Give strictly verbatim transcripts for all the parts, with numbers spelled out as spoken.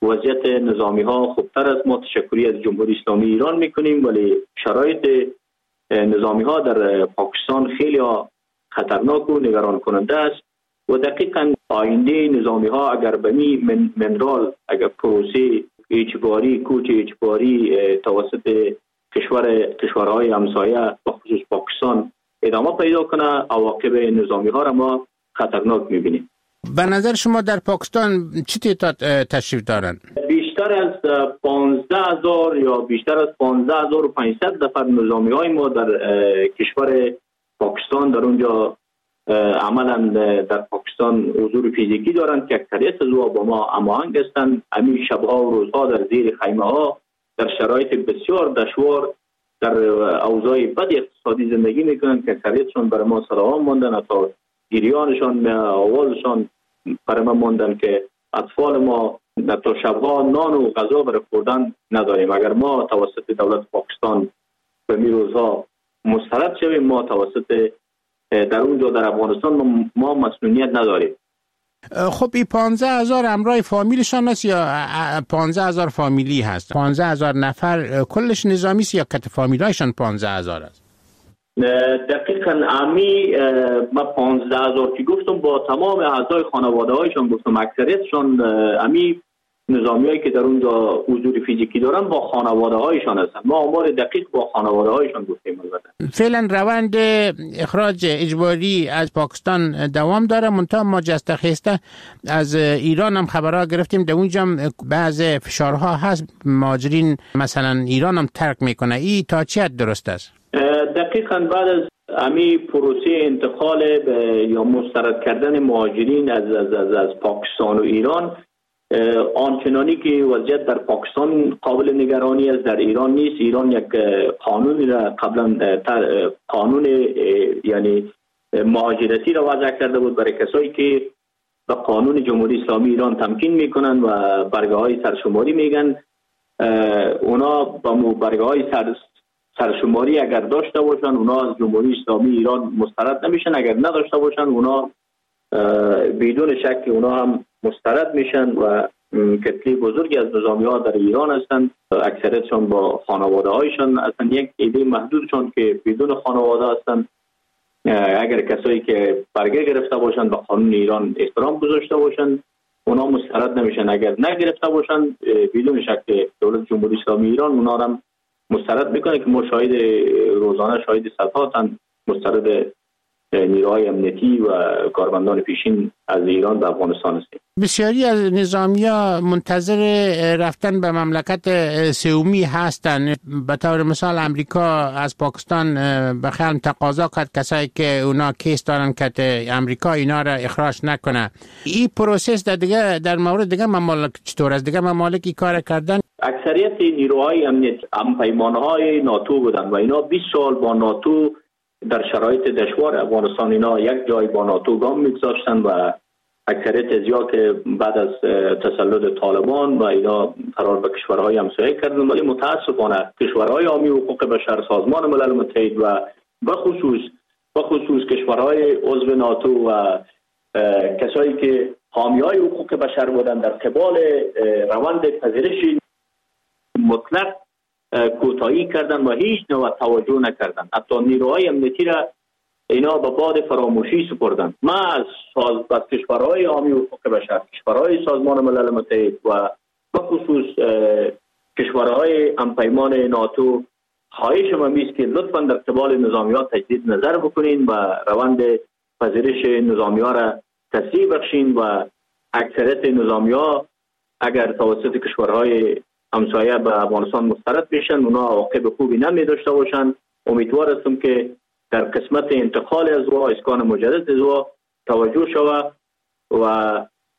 وضعیت نظامی ها خوبتر است. ما تشکری از جمهوری اسلامی ایران میکنیم، ولی شرایط نظامی ها در پاکستان خیلی خطرناک و نگران کننده است و دقیقاً آینده نظامی ها اگر به می من منرال اگر پروسه اجباری کوچ اجباری توسط کشور کشورهای همسایه و خصوص پاکستان ادامه پیدا کنه، عواقب نظامی ها را ما خطرناک میبینیم. به نظر شما در پاکستان چه تعداد تشریف دارند؟ بیشتر از پانزده هزار یا بیشتر از پانزده هزار و پانصد نفر نظامی های ما در کشور پاکستان در اونجا عملا در پاکستان حضور فیزیکی دارند که اکثریت از او با ما هماهنگ هستند. همین شبها و روزها در زیر خیمه ها در شرایط بسیار دشوار در اوضاع بد اقتصادی زندگی میکنند که اکثریتشون برای ما سلام ماندن، تا گریانشان آوازشان برای ما ماندن که اطفال ما تا شبها نان و غذا برای خوردن نداریم. اگر ما توسط دولت پاکستان به می روزها مسترد شویم، ما توسط در اونجا در افغانستان ما مسئولیت نداریم. خب این پانزده هزار همراه فامیلشان است یا پانزده هزار فامیلی هست؟ پانزده هزار نفر کلش نظامی است یا کت فامیلایشان پانزده هزار است؟ دقیقاً امی ما پانزده هزار که گفتم با تمام اعضای خانواده هایشان گفتم، اکثریتشان امی نظامی هایی که در اونجا حضور فیزیکی دارن با خانواده هایشان هستن. ما آمار دقیق با خانواده هایشان گفتیم. فعلا روند اخراج اجباری از پاکستان دوام داره، منتها ما جسته خسته از ایران هم خبرها گرفتیم در اونجا بعض فشارها هست، مهاجرین مثلا ایران هم ترک میکنه. این تا چه حد درست است؟ دقیقاً بعد از امی پروسه انتقال یا مسترد کردن مهاجرین از از از, از پاکستان و ایران، آنچنانی که وضعیت در پاکستان قابل نگرانی است در ایران نیست. ایران یک قانون را قبلا قانون یعنی مهاجرتی را وضع کرده بود برای کسایی که به قانون جمهوری اسلامی ایران تمکین میکنن و برگه های سرشماری میگن. اونا با برگه های سر سرشماری اگر داشته باشن اونا از جمهوری اسلامی ایران مسترد نمیشن، اگر نداشته باشن اونا بدون شک اونا هم مسترد میشن و کتلی بزرگی از نظامی ها در ایران هستند. اکثریتشان با خانواده هایشان هستند. یک عده محدودشان که بدون خانواده هستند. اگر کسایی که برگه گرفته باشند به قانون ایران احترام گذاشته باشند اونا مسترد نمیشن، اگر نگرفته باشند بدون شک دولت جمهوری اسلامی ایران اونا هم مسترد میکنه که ما شاهد روزانه شاهد صدهاتن مسترد نیروهای امنیتی و کارمندان پیشین از ایران به افغانستان هستیم. بسیاری از نظامی‌ها منتظر رفتن به مملکت سومی هستند. به طور مثال امریکا از پاکستان به خیال تقاضا کرد کسایی که اونا کیس دارن که امریکا اینا را اخراج نکنه. این پروسس در دیگه در مورد دیگه ممالک چطور است؟ دیگه ممالکی کار کردن؟ اکثریت نیروهای امنیت هم پیمانهای ناتو بودن و اینا بیست سال با ناتو در شرایط دشوار افغانستان اینا یک جای با ناتو گام میگذاشتن و اکثریت ازیا که بعد از تسلط طالبان و اینا قرار به کشورهای همسایه کردن، ولی متاسفانه کشورهای حامی حقوق بشر، سازمان ملل متحد و به خصوص به خصوص کشورهای عضو ناتو و کسایی که حامیای حقوق بشر بودن در قبال روند پذیرش مطلق کوتاهی کردن و هیچ نوع توجه نکردن. حتی نیروهای امنیتی را اینا به باد فراموشی سپردن. ما از ساز از کشورهای حامی حقوق بشر، کشورهای سازمان ملل متحد و به خصوص کشورهای همپیمان ناتو خواهش ما میست که لطفاً در قبال نظامی‌ها تجدید نظر بکنین و روند پذیرش نظامی‌ها را تسریع بخشین و اکثریت نظامی‌ها اگر توسط کشورهای همسایه به افغانستان مسترد بشن اونا عواقب خوبی نمی داشته باشن. امیدوار هستم که در قسمت انتقال از او اسکان مجدد از او توجه شود و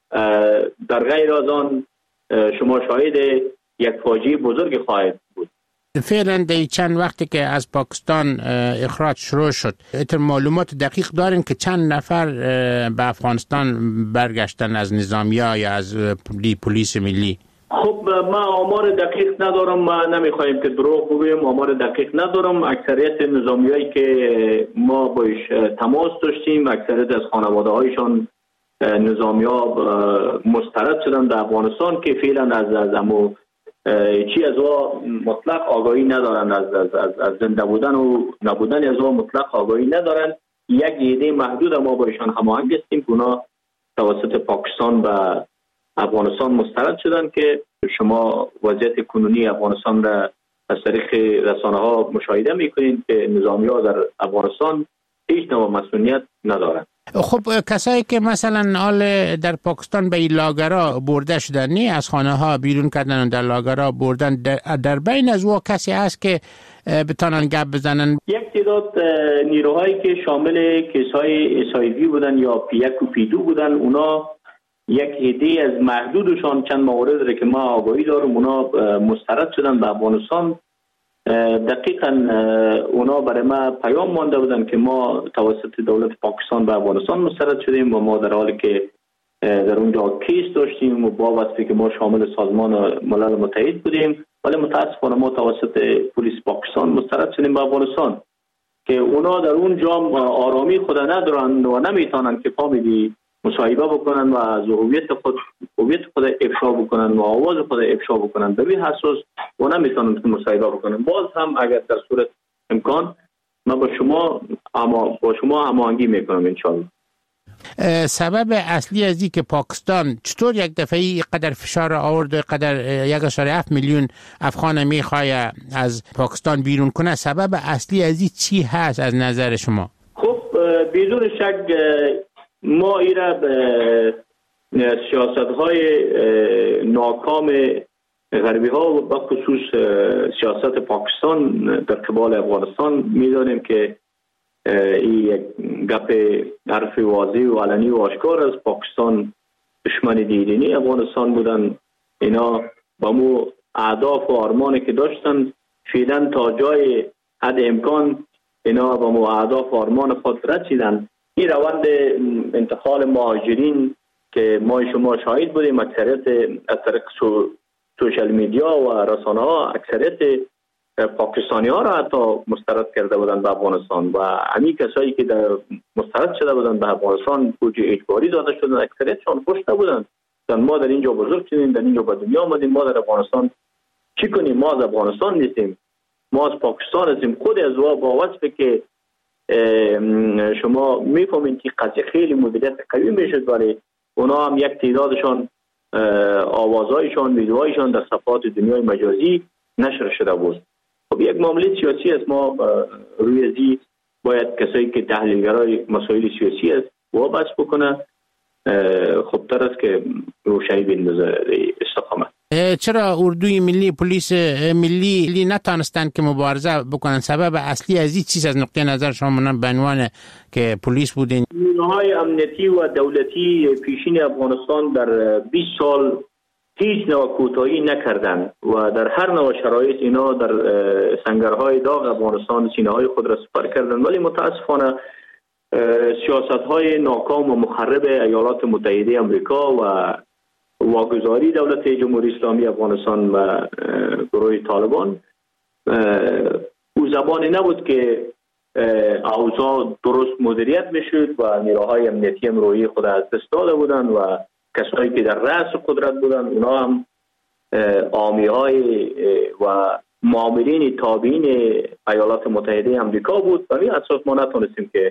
در غیر از آن شما شاهد یک فاجعه بزرگ خواهد بود. فعلا در چند وقتی که از پاکستان اخراج شروع شد اتر معلومات دقیق دارین که چند نفر به افغانستان برگشتن از نظامیه یا از پلیس ملی؟ خب ما آمار دقیق ندارم، ما نمیخوایم که دروغ بگویم، آمار دقیق ندارم. اکثریت نظامیایی که ما باش تماس داشتیم اکثریت از خانواده هایشان نظامی ها مسترد شدن در افغانستان که فعلا از از امو چی از او مطلق آگاهی ندارن، از از از, از زنده بودن و نبودن از او مطلق آگاهی ندارن. یک ایده محدود ما با ایشان هماهنگ هستیم که اونا توسط پاکستان و افغانستان مسترد شدن که شما وضعیت کنونی افغانستان را از طریق رسانه ها مشاهده میکنید که نظامی ها در افغانستان هیچ نوع مسئولیت ندارن. خب کسایی که مثلا حال در پاکستان به این لاگرها برده شدن، نی از خانه ها بیرون کردن و در لاگرها بردن، در, در بین از او کسی هست که بتانن گپ بزنن؟ یک تعداد نیروهایی که شامل کیسای اس آی وی بودن یا پی یک و پی دو بودن، اونا یک عده از محدودشان چند مورد داره که ما آگاهی دارم اونا مسترد شدن به افغانستان. دقیقاً اونا برای ما پیام مانده بودن که ما توسط دولت پاکستان به افغانستان مسترد شدیم و ما در حالی که در اونجا کیس داشتیم و با وصفی که ما شامل سازمان ملل متحد بودیم، ولی متاسفانه ما توسط پلیس پاکستان مسترد شدیم به افغانستان که اونا در اونجا آرامی خود ندارن و نمیتونن که فامیلی مصاحبه بکنن و از هویت خود هویت خود افشا بکنن و آواز خود افشا بکنن. به این اساس و نمیتونن که مصاحبه بکنن. باز هم اگر در صورت امکان ما با شما اما با شما هماهنگی میکنم ان شاء الله. سبب اصلی از این که پاکستان چطور یک دفعه قدر فشار آورد و قدر یک و هفت میلیون افغان میخواد از پاکستان بیرون کنه، سبب اصلی از این چی هست از نظر شما؟ خب بدون شک ما ایره به سیاست های ناکام غربی ها و به خصوص سیاست پاکستان در قبال افغانستان میدانیم که این یک گپ حرف واضح و علنی و آشکار است. پاکستان دشمن دیرینی افغانستان بودن. اینا با مو اهداف و آرمانی که داشتن فعلا تا جای حد امکان اینا با مو اهداف و آرمان خود رسیدن. این روند انتقال مهاجرین که ما شما شاهد بودیم، اکثریت از طریق سوشال میدیا و رسانه ها اکثریت پاکستانی ها را حتی مسترد کرده بودند به افغانستان و همین کسایی که در مسترد شده بودند به افغانستان بوجه اجباری داده شدند، اکثریتشان خوش نبودند. ما در اینجا بزرگ شدیم، در اینجا به دنیا آمدیم، ما در افغانستان چی کنیم؟ ما از افغانستان نیستیم، ما از پاکستان هستیم. خود از وا با وصفی که شما میفهمید که قضیه خیلی مدیریت قوی میشد، ولی اونا هم یک تعدادشان آوازهایشان ویدیوهایشان در صفحات دنیای مجازی نشر شده بود. خب یک معامله سیاسی است. ما روی ازی باید کسایی که تحلیلگرای مسائل سیاسی است وابسته بکنه. خب تر است که روشنی بندازه استقامت. چرا اردوی ملی پلیس ملی نتانستند که مبارزه بکنن؟ سبب اصلی از این چیز از نقطه نظر شما به عنوان که پلیس بودین؟ نیروهای امنیتی و دولتی پیشین افغانستان در بیست سال هیچ نوع کوتاهی نکردند و در هر نوع شرایط اینا در سنگرهای داغ افغانستان سینه‌های خود را سپر کردند. ولی متاسفانه سیاست‌های ناکام و مخرب ایالات متحده آمریکا و واگذاری دولت جمهوری اسلامی افغانستان و گروه طالبان او زبانی نبود که اوضاع درست مدیریت میشد و نیروهای امنیتی هم روی خود از دست داده بودند و کسایی که در رأس قدرت بودند اونا هم عامی‌های و مامورین تابعین ایالات متحده آمریکا بود. و این اساس ما نتونستیم که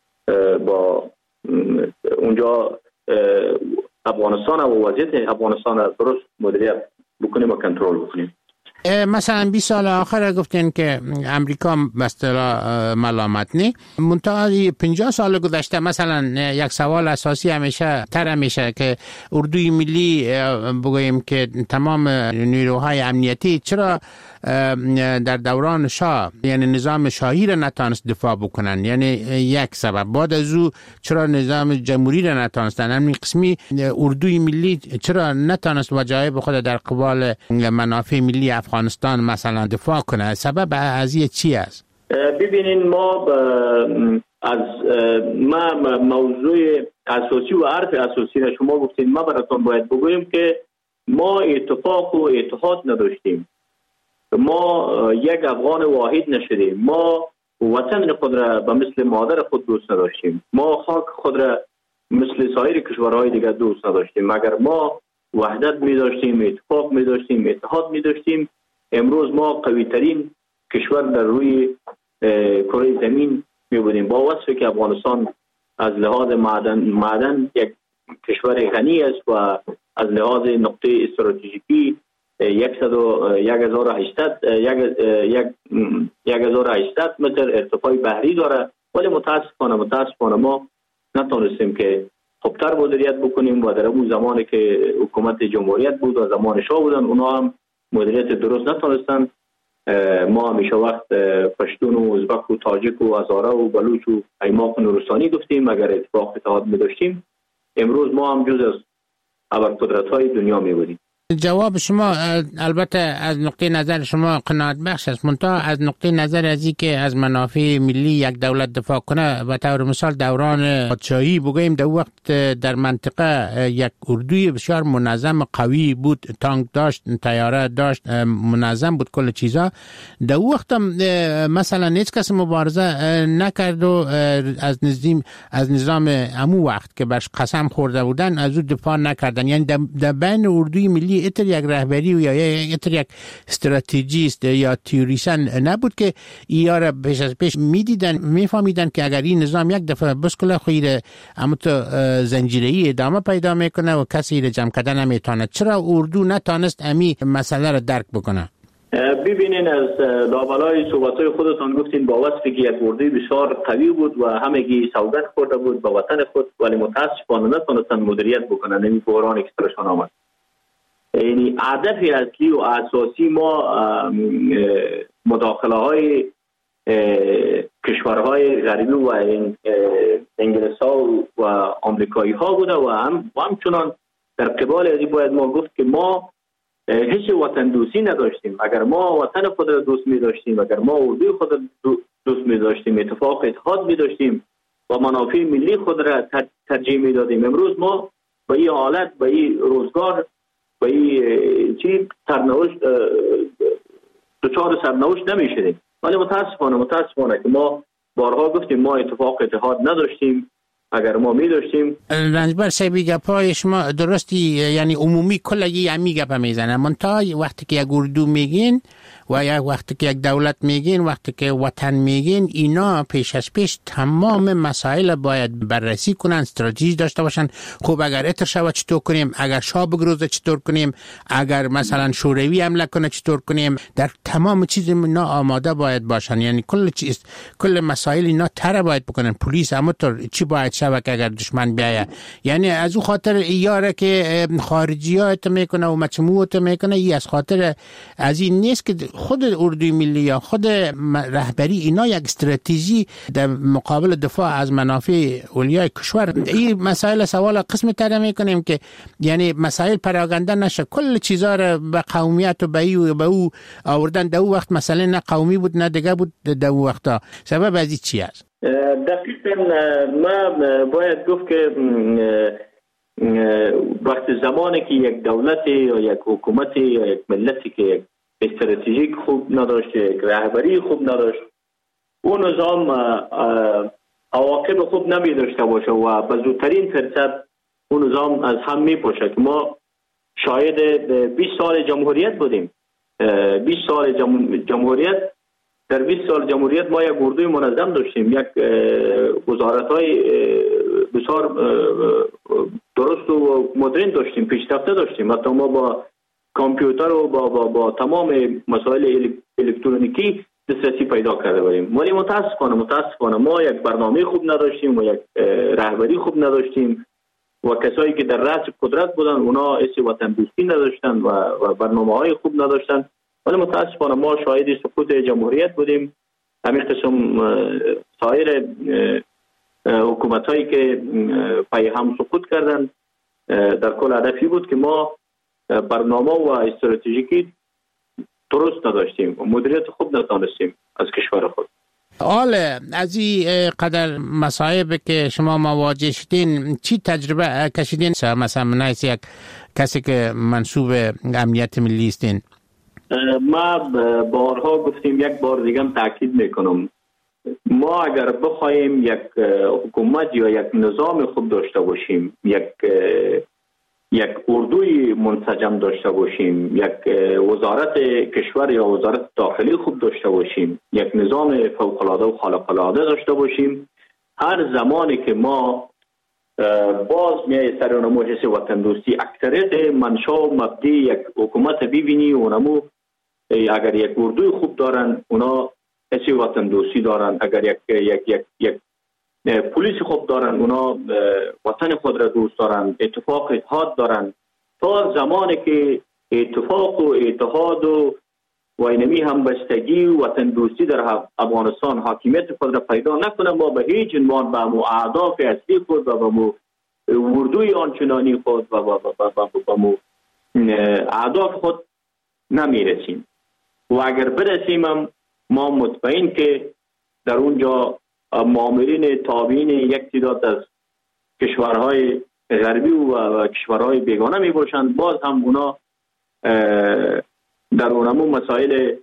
با اونجا افغانستان و وضعیت افغانستان را درست مدیریت بکنیم و کنترل بکنیم. مثلا بیست سال آخر گفتین که امریکا به اصطلاح ملامت نی، منتها پنجاه سال گذشته مثلا یک سوال اساسی همیشه تر همیشه که اردوی ملی بگوییم که تمام نیروهای امنیتی چرا در دوران شاه یعنی نظام شاهی را نتانست دفاع بکنن؟ یعنی یک سبب. بعد از او چرا نظام جمهوری را نتانستن؟ همین قسمی اردوی ملی چرا نتانست وجایب خود در قبال منافع ملی افغانستان مثلا دفاع کنه؟ سبب از این چی است؟ ببینین ما از ما موضوع اساسی و حرف اساسی را شما گفتین، ما براتون باید بگویم که ما اتفاق و اتحاد نداشتیم. ما یک افغان واحد نشدیم. ما وطن خود را به مثل مادر خود دوست نداشتیم. ما خاک خود را مثل سایر کشورهای دیگه دوست نداشتیم. مگر ما وحدت می داشتیم، اتفاق می داشتیم، اتحاد می داشتیم، امروز ما قوی ترین کشور در روی کره زمین می بودیم. با وصفی که افغانستان از لحاظ معدن معدن یک کشور غنی است و از لحاظ نقطه استراتژیکی یک هزار و هشتصد متر ارتفاع بحری داره، ولی متاسفانه متاسفانه ما نتونستیم که خوبتر مدیریت بکنیم و در اون زمانی که حکومت جمهوریت بود و زمان شاه بودن اونا هم مدیریت درست نتونستن. ما همیشه وقت پشتون و ازبک و تاجک و هزاره و بلوچ و ایماق و نورستانی گفتیم اگر اتفاق اتحاد می داشتیم امروی ما هم جز از ابرقدرت های دنیا می بودیم. جواب شما البته از نقطه نظر شما قناعت بخش است، منتها از نقطه نظر از این که از منافع ملی یک دولت دفاع کنه، به طور مثال دوران پادشاهی بگوییم در وقت در منطقه یک اردوی بسیار منظم قوی بود، تانک داشت، طیاره داشت، منظم بود کل چیزا. در وقت مثلا هیچ کس مبارزه نکرد و از نظام از نظام امو وقت که برش قسم خورده بودن از او دفاع نکردن. یعنی در بین اردوی ملی اتر یک رهبری و یا اتر یک استراتژیست یا تیوریسن نبود که ایاره پیش از پیش میدیدن میفهمیدن که اگر این نظام یک دفعه بسکله خیره اما تو زنجیره‌ای ادامه پیدا میکنه و کسی را جمع کردن نمیتونه. چرا اردو نتانست امی مسئله را درک بکنه؟ ببینین از لابلای صحبت‌های خودتان گفتین با وصفی که یک اردوی بسیار قوی بود و همگی سوگند خورده بود با وطن خود، ولی متاسفانه نتونستن مدیریت بکنن. این بحران اکستراشن آمد. یعنی هدف اصلی و اساسی ما مداخله های کشورهای غربی و انگلیس ها و آمریکایی ها بوده و هم و همچنان در قبال ازی باید ما گفت که ما هیچ وطن دوستی نداشتیم. اگر ما وطن خود را دوست می داشتیم، اگر ما اردوی خود را دوست می داشتیم، اتفاق اتحاد می داشتیم و منافع ملی خود را ترجیح می دادیم، امروز ما به این حالت به این روزگار و این چی سرنوشت دچار سرنوشت نمیشدیم. ولی متاسفانه متاسفانه که ما بارها گفتیم ما اتفاق اتحاد نداشتیم. اگر ما می داشتیم رنجبر سیبی گپای شما درستی، یعنی عمومی کلی یمی گپ میزنه، منتها وقتی که یک اردو میگین و یک وقتی که یک دولت میگین، وقتی که وطن میگین، اینا پیش از پیش تمام مسائل باید بررسی کنن، استراتژی داشته باشن. خب اگر اتر شود چطور کنیم، اگر شاه بگروزه چطور کنیم، اگر مثلا شوروی حمله کنه چطور کنیم، در تمام چیز اینا آماده باید باشن. یعنی کل چیز کل مسائل اینا تر باید بکنن. پلیس اما تو چی باید شود که اگر دشمن بیایه، یعنی از او خاطر ایاره که خارجیات میکنه و مجموعات میکنه، ای از خاطر از این نیست که خود اردوی ملی یا خود رهبری اینا یک استراتژی در مقابل دفاع از منافع اولیای کشور. این مسائل سوال قسم تر میکنیم که یعنی مسائل پراگنده نشه، کل چیزا را به قومیت و به او به او آوردن. در وقت مسئله نه قومی بود نه دیگه بود. در وقتا سبب از این چی است؟ دقیقاً ما باید گفت که وقت زمانی که یک دولت یا یک حکومت یا یک ملتی که استراتژیک خوب نداشت، یک رهبری خوب نداشت، اون نظام عواقب خوب نمی داشته باشه و به زودترین فرصت اون نظام از هم می پاشه. که ما شاید بیست سال جمهوریت بودیم. بیست سال جمهوریت در بیست سال جمهوریت ما یک اردوی منظم داشتیم، یک وزارت‌های بسیار درست و مدرن داشتیم، پیشرفته داشتیم. حتی ما با کامپیوتر و با, با, با تمام مسائل الکترونیکی دسترسی پیدا کرده بودیم. ولی متاسفانه متاسفانه ما یک برنامه خوب نداشتیم و یک رهبری خوب نداشتیم و کسایی که در رأس قدرت بودن اونا حس وطن دوستی نداشتن و, و برنامه‌های خوب نداشتن. ولی متاسفانه ما شاهد سقوط جمهوریت بودیم. همین قسم سایر حکومت‌هایی که پای هم سقوط کردن در کل هدفی بود که ما برنامه و استراتژیکی درست نداشتیم و مدیریت خوب نتونستیم از کشور خود. حال از این قدر مصائب که شما مواجه شدین چی تجربه کشیدین؟ مثلا منایس یک کسی که منصوب امنیت ملی استین. ما بارها گفتیم، یک بار دیگه هم تاکید میکنم، ما اگر بخوایم یک حکومت یا یک نظام خوب داشته باشیم، یک یک اردوی منسجم داشته باشیم، یک وزارت کشور یا وزارت داخلی خوب داشته باشیم، یک نظام فوق‌العاده و خارق‌العاده داشته باشیم، هر زمانی که ما باز میای سر اونمو حس وطن دوستی، اکثریت منشا و مبدی یک حکومت ببینی اونمو اگر یک اردوی خوب دارن اونا حس وطن دوستی دارن، اگر یک یک یک یک پلیس خوب دارن اونا وطن خود را دوست دارن، اتفاق اتحاد دارن. تا زمانی که اتفاق و اتحاد و وینمی همبستگی و وطن دوستی در افغانستان حاکمیت خود را پیدا نکنه، ما به هیچ عنوان به مو اهداف اصلی خود و به مو اردوی آنچنانی خود و به مو اهداف خود نمیرسیم. و اگر برسیم هم ما مطمئن که در اونجا مامورین تابعین یک تعداد از کشورهای غربی و کشورهای بیگانه می باشند، باز هم اونا در اونمو مسائل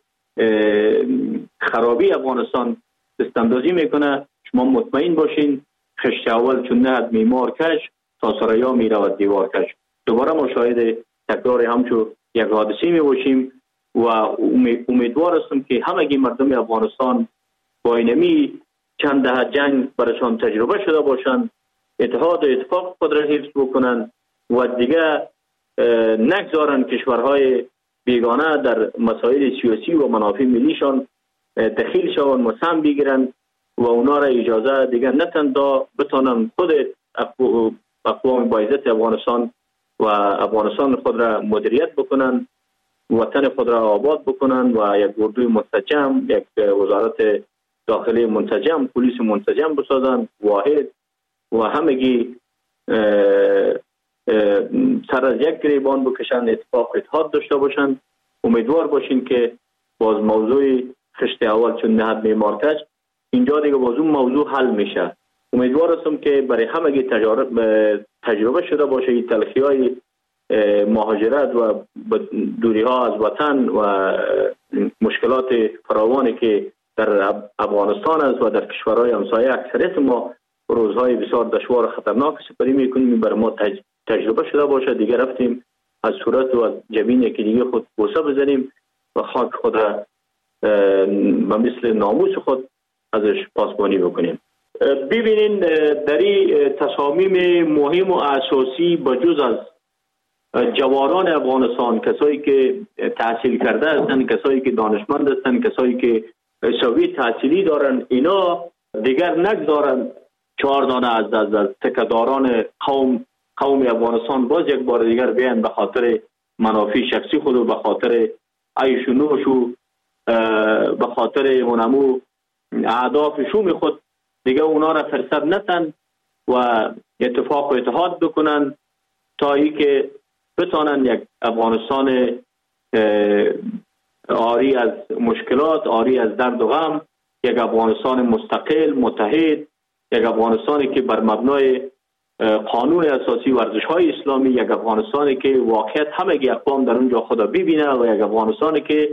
خرابی افغانستان دستاندازی میکنه. شما مطمئن باشین خشت اول چون نهد میمار کش تا سریا میرود دیوار کش. دوباره ما شاهد تکرار همچو یک حادثه می باشیم و امیدوار هستم که همگی مردم افغانستان با اینمی چند دهه جنگ برشان تجربه شده باشند، اتحاد و اتفاق خود را حفظ بکنند و دیگه نگذارن کشورهای بیگانه در مسائل سیاسی و منافع ملیشان دخیل شوند و سهم بگیرند و اونا را اجازه دیگه نتن دا بتانن خود اقوام باعزت افغانستان و افغانستان خود را مدیریت بکنن، وطن خود را آباد بکنن و یک اردوی منسجم، یک وزارت داخلی منسجم، پلیس منسجم بسازن، واحد و همگی سر از یک گریبان بکشن، اتفاق اتحاد داشته باشن. امیدوار باشین که باز موضوع خشت اول چون نهد میمارکش اینجا دیگه باز اون موضوع حل میشه. امیدوار هستم که برای همگی تجربه شده باشه این تلخی های مهاجرت و دوری ها از وطن و مشکلات فراوانی که در افغانستان است و در کشورهای همسایه اکثریت ما روزهای بسیار دشوار و خطرناک سپری میکنیم، برای ما تج... تجربه شده باشه. دیگه رفتیم از صورت و از جبین یکی دیگه خود بوسه بزنیم و خاک خود را به مثل ناموس خود ازش پاسبانی بکنیم. ببینین در این تصامیم مهم و اساسی بجز از جوانان افغانستان، کسایی که تحصیل کرده هستند، کسایی که دانشمند هستند، کسایی که سویه تحصیلی دارن، اینا دیگر نگذارن چهار دانه از از, از تکداران قوم قوم افغانستان باز یک بار دیگر بیان به خاطر منافع شخصی خود و به خاطر عیش و نوش و به خاطر اونمو اهداف شوم خود دیگه اونا را فرصت نتن و اتفاق و اتحاد بکنن تا ای که بتانن یک افغانستان آری از مشکلات، آری از درد و غم، یک افغانستان مستقل، متحد، یک افغانستانی که بر مبنای قانون اساسی و ارزش‌های اسلامی، یک افغانستانی که واقعیت همگی اقوام در اونجا خدا ببینه و یک افغانستانی که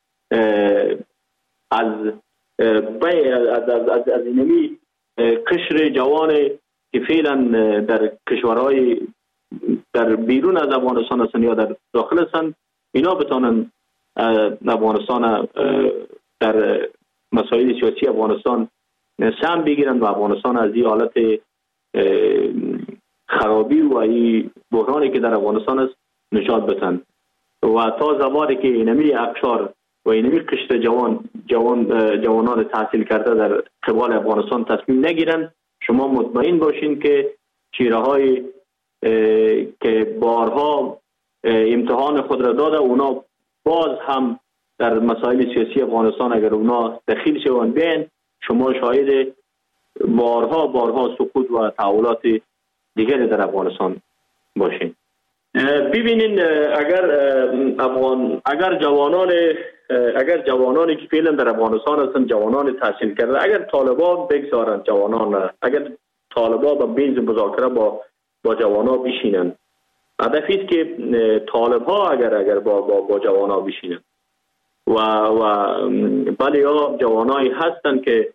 از از از از, از اینمی قشر جوان که فعلا در کشورهای در بیرون از افغانستان هستند یا در داخل هستند، اینا بتانن افغانستان در مسائل سیاسی افغانستان سهم بگیرن و افغانستان از این حالت خرابی و این بحرانی که در افغانستان است نجات بدن. و تا زمانی که اینمی اقشار و اینمی قشر جوان جوان جوانان تحصیل کرده در قبال افغانستان تصمیم نگیرن، شما مطمئن باشین که چیره های که بارها امتحان خود را داده اونا باز هم در مسائل سیاسی افغانستان اگر اونا دخیل شوند بین، شما شاهد بارها بارها سقوط و تحولات دیگری در افغانستان باشین. ببینین اگر افغان اگر جوانان اگر جوانانی که فعلا در افغانستان هستند، جوانان تحصیل کرده، اگر طالبان بگذارند جوانان، اگر طالبان با میز مذاکره با با جوانان بشینن، هدفی است که طالبها اگر اگر با با, با جوانان بشینن و و بله ها جوانایی هستند که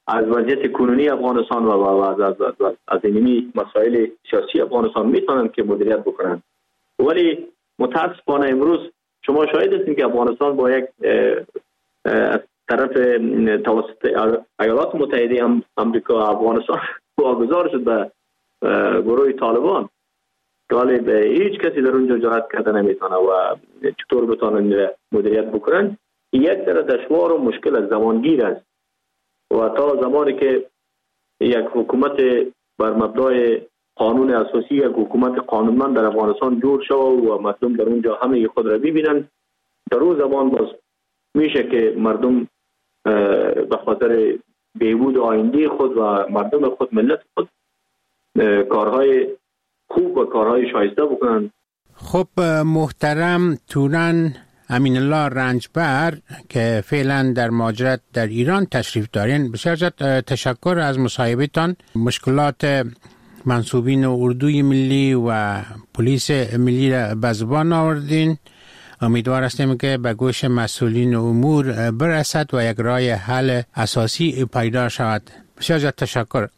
از وضعیت کنونی افغانستان و از از از, از اینمی مسائل سیاسی افغانستان میتونن که مدیریت بکنن. ولی متاسفانه امروز شما شاهد هستید که افغانستان با یک از طرف توسط ایالات متحده آمریکا افغانستان واگذار شد به گروه طالبان. ولی به هیچ کسی در اونجا جرأت کرده نمیتونه و چطور بتونن مدیریت بکنن. یک در دشوار و مشکل از زمانگیر است و تا زمانی که یک حکومت بر مبنای قانون اساسی، یک حکومت قانونمند در افغانستان جور شود و مردم در اونجا همه خود را ببینن، در اون زمان باز میشه که مردم به خاطر بهبود آینده خود و مردم خود، ملت خود، کارهای خوب و کارهای شایسته بکنن. خب محترم تورن امین الله رنجبر که فعلا در مهاجرت در ایران تشریف دارین، بسیار زیاد تشکر از مصاحبهتان. مشکلات منصوبین اردوی ملی و پلیس ملی را به زبان آوردین. امیدوار هستیم که به گوش مسئولین امور برسد و یک راه حل اساسی پیدا شود. بسیار زیاد تشکر.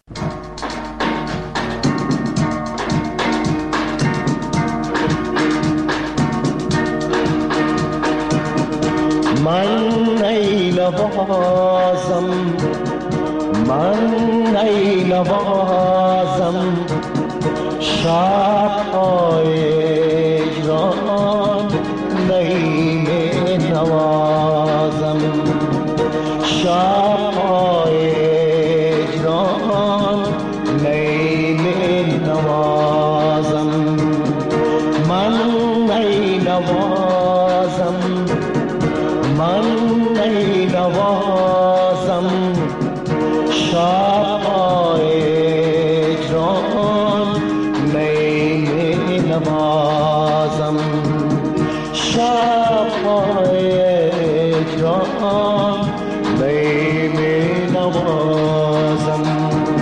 من ای نوازم، من ای نوازم، شب‌های ایران نیم نوازم، شب‌های ایران نیم نوازم، من ای نوازم، من ای نوازم، شب‌های ایران نیم نوازم، شب‌های ایران نیم نوازم.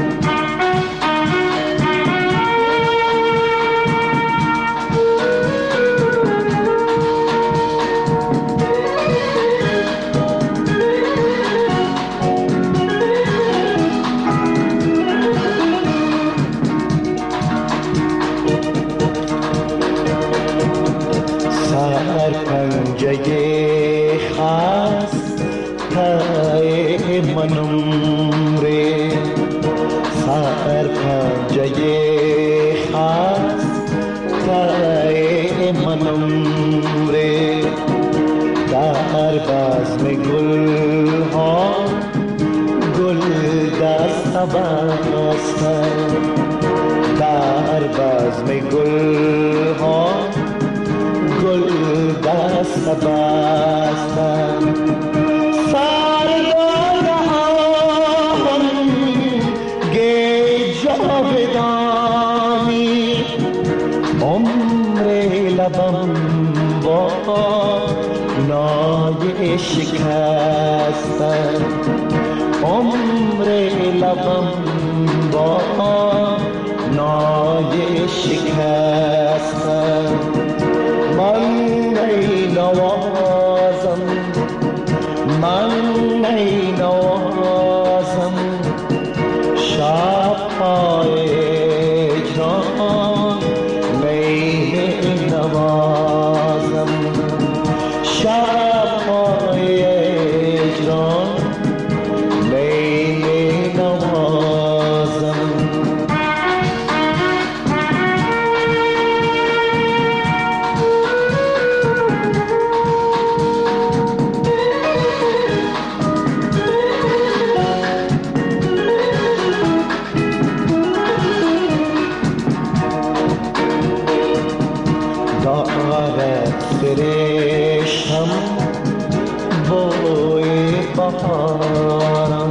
پنجه خست تای منم ره، سر پنجه خست تای منم ره، در بزم گل ها گل دست بستن، در بزم گل ها گل دست بستن، سرگاه هم گی جاودانی، عمر لبم با نای شکستن، عمر لبم با نای شکستن. من ای نوازم، من ای نوازم، شب‌های ایران نی نوازم، شب‌های ایران نی نوازم. فرشتم بوی بهارم،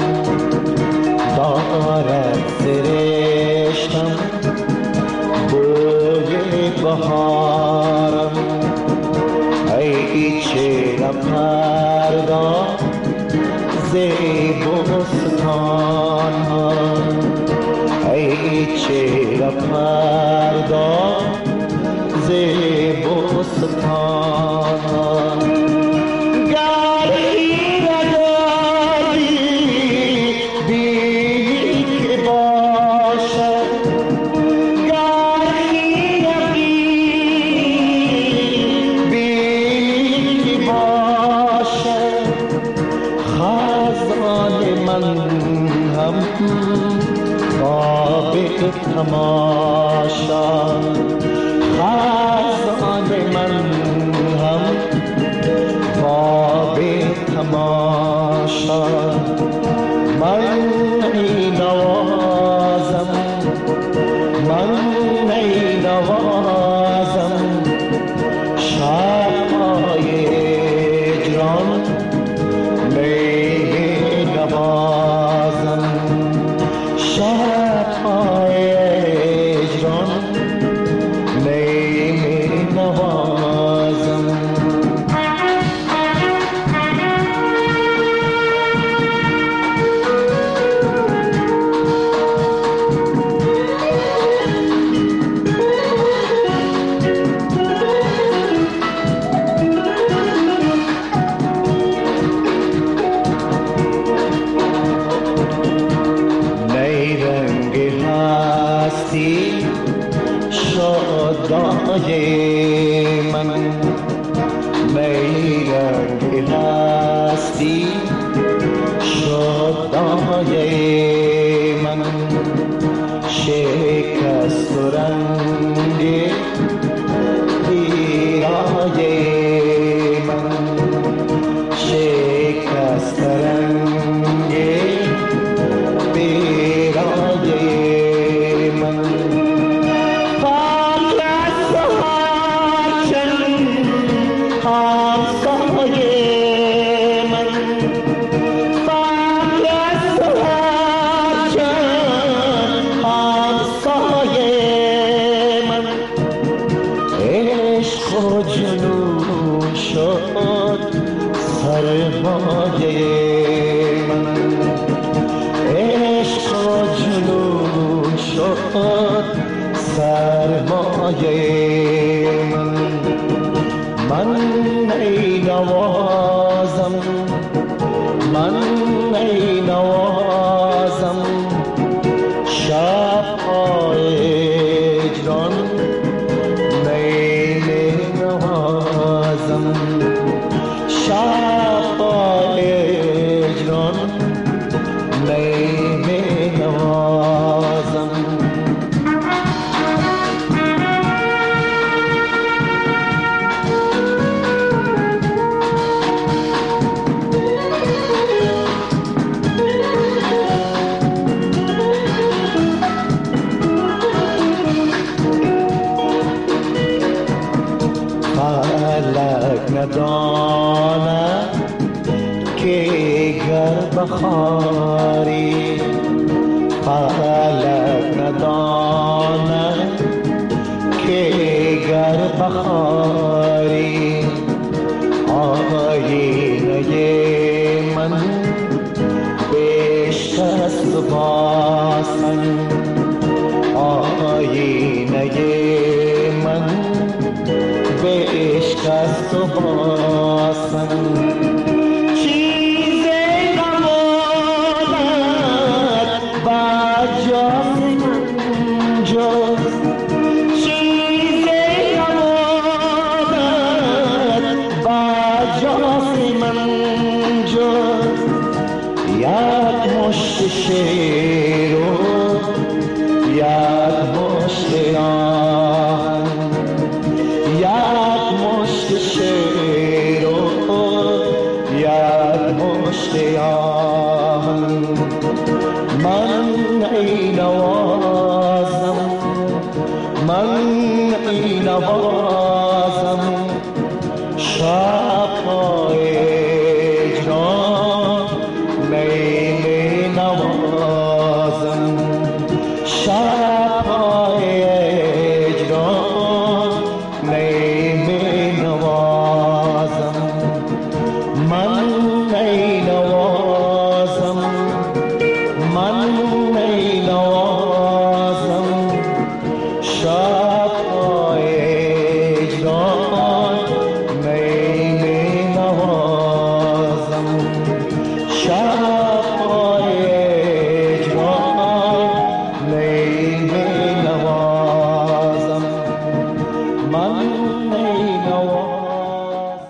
دارد فرشتم بوی بهارم، ای چهره پردا زیبستان ها، ای چهره پردا زیبستان، گری نداری بی من هم باب تماشا، خزان من هم باب تماشا. من ای نوازم، من ای نوازم، شب‌های هجران می نوازم، شب‌های هجران می نوازم. شادای من میرنگ هستی، شادای من شکست و رنگ پیرای من، شکست رنگ پیرای من. سرمایه من، من ای نوازم، من ای نوازم، شب‌های هجران می نوازم، شب‌های هجران می نوازم. نداند که گر بخاری، فلک نداند که گر بخاری، آینه من بشکست باسن، آینه من بشکست و باسن. چیزی نماند بجز من جز، چیزی نماند بجز من جز، یک مشت شیر و یک مشت آهن، یک مشت شیر و یک مشت آهن. من ای نوازم، من ای نوازم، شاد